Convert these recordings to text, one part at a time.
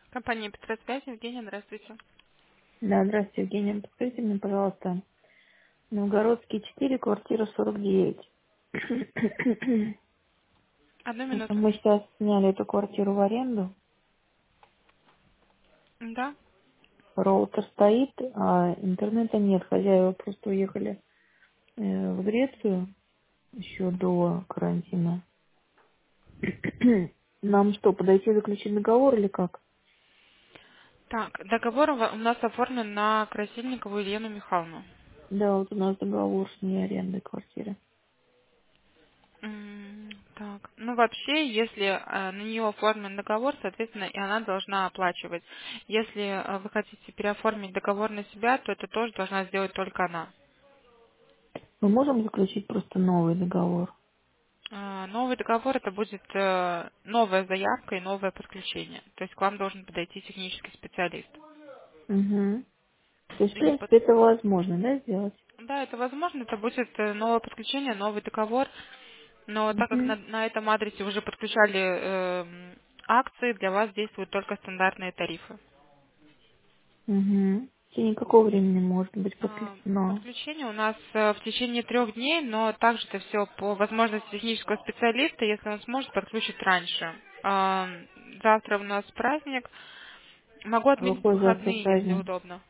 Компания Петросвязь, Евгения, здравствуйте. Да, здравствуйте, Евгения. Подскажите мне, пожалуйста, Новгородский 4, квартира 49. Одну минуту. Мы сейчас сняли эту квартиру в аренду. Да? Роутер стоит, а интернета нет. Хозяева просто уехали в Грецию еще до карантина. Нам что, подойти заключить договор или как? Так, договор у нас оформлен на Красильникову Елену Михайловну. Да, вот у нас договор с ней аренды квартиры. Так, ну вообще, если на нее оформлен договор, соответственно, и она должна оплачивать. Если вы хотите переоформить договор на себя, то это тоже должна сделать только она. Мы можем заключить просто новый договор? Новый договор это будет новая заявка и новое подключение. То есть к вам должен подойти технический специалист. Угу. То есть, в И принципе, это возможно, да, сделать? да, это возможно, это будет новое подключение, новый договор, но так как Угу. на этом адресе уже подключали акции, для вас действуют только стандартные тарифы. Угу. В течение какого времени может быть подключено? Подключение у нас в течение 3 дней, но также это все по возможности технического специалиста, если он сможет подключить раньше. Завтра у нас праздник, могу А отметить какой завтра выходные, если праздник? удобно.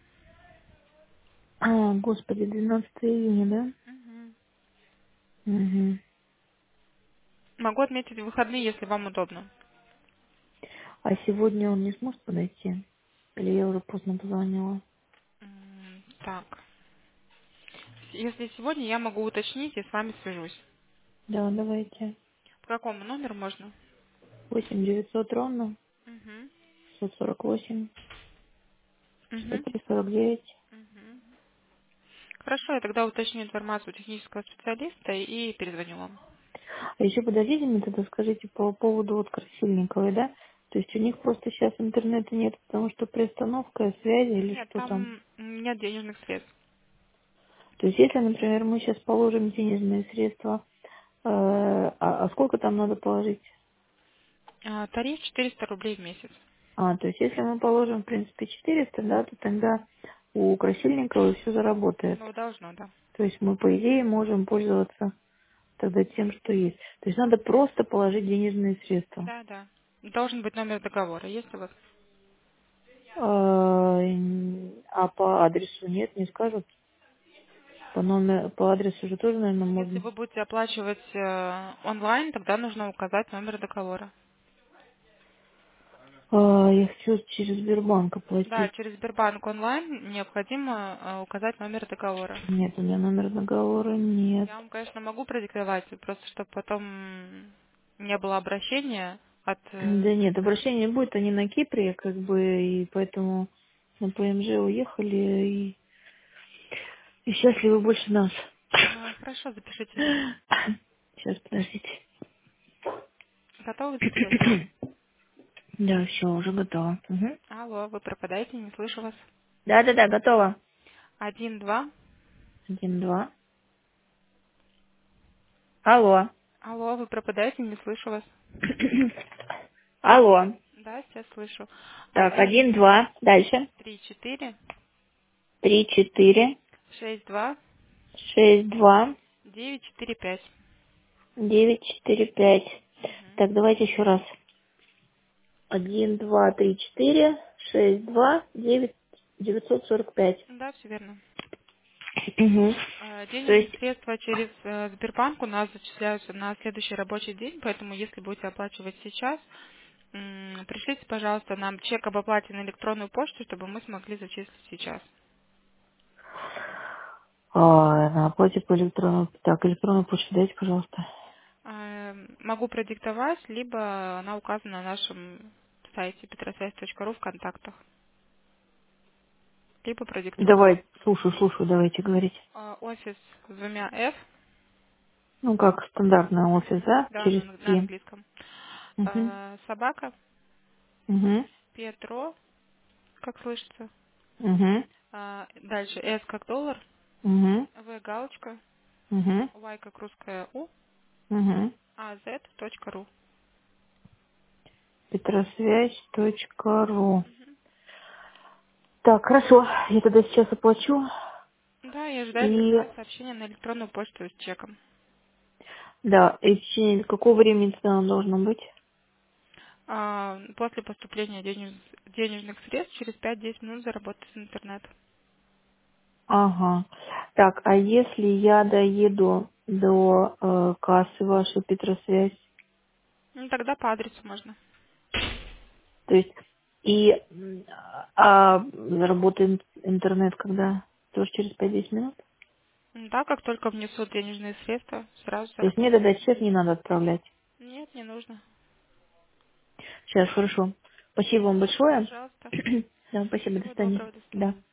А, господи, 12 июня, Мгм. да? Угу. Могу отметить выходные, если вам удобно. А сегодня он не сможет подойти? Или я уже поздно позвонила? Так. Если сегодня, я могу уточнить и с вами свяжусь. Да, давайте. По какому номеру можно? 8 900 ровно, Угу. 648, Угу. 6349. Угу. Хорошо, я тогда уточню информацию технического специалиста и перезвоню вам. А еще подождите мне тогда скажите по поводу вот Красильниковой, да? То есть у них просто сейчас интернета нет, потому что приостановка связи или Нет, что там? там нет денежных средств. То есть если, например, мы сейчас положим денежные средства, а сколько там надо положить? Тариф 400 рублей в месяц. То есть если мы положим, в принципе, 400, да, то тогда у Красильникова все заработает. Ну, должно, да. То есть мы, по идее, можем пользоваться тогда тем, что есть. То есть надо просто положить денежные средства. Да, да. Должен быть номер договора. Есть у вас? А по адресу нет, не скажут. По адресу же тоже, наверное, Если можно. вы будете оплачивать онлайн, тогда нужно указать номер договора. Я хочу через Сбербанк Да, оплатить. через Сбербанк онлайн необходимо указать номер договора. Нет, у меня номер договора нет. Я вам, конечно, могу продиктовать, просто чтобы потом не было обращения от... Да нет, обращения не будет, они на Кипре, как бы, и поэтому на ПМЖ уехали и счастливы больше нас. Хорошо, запишите номер. Сейчас, подождите. Готовы записать? Да, все, уже готово. Мгм. Алло, вы пропадаете, не слышу вас. Да, готово. 1, 2. 1 2. Алло. Алло, вы пропадаете, не слышу вас. Алло. Да, сейчас слышу. Так, 1, 1 2. Дальше. 3, 4, 3 4 6, 2, 6 2 9, 4, 5. 9 4 5. Так, давайте еще раз. 1 2 3 4 6 2 9 945. Да, все верно. Угу. То Денежные есть, средства через Сбербанк у нас зачисляются на следующий рабочий день, поэтому если будете оплачивать сейчас, пришлите, пожалуйста, нам чек об оплате на электронную почту, чтобы мы смогли зачислить сейчас. на оплате по электронному. Так, электронную почту дайте, пожалуйста. Могу продиктовать, либо она указана на нашем сайте petrosвязь.ру в контактах, либо продиктую. Давай, слушаю, давайте говорить. Офис с 2 F, Ну, как стандартный офис, да? да, Через на Т. английском. Угу. Собака, Угу. Петро, как слышится. Угу. Дальше S как доллар, Угу. В галочка, Угу. Y как русская У, Угу. AZ.ру. Петросвязь.ру. Так, хорошо. Я тогда сейчас оплачу. Да, я ожидаю И сообщение на электронную почту с чеком. да, и в течение какого времени это должно быть? После поступления денежных средств через 5-10 минут заработает интернет. Ага. Так, а если я доеду до кассы вашей Петросвязь, Ну, тогда по адресу можно. то есть и работает интернет когда? Тоже через 5-10 минут? Да, как только внесут денежные средства, сразу То есть мне заработает. тогда чек не надо отправлять. Нет, не нужно. Сейчас, хорошо. Спасибо вам большое. Пожалуйста. Да, спасибо, до Всего свидания. доброго, до свидания. Да.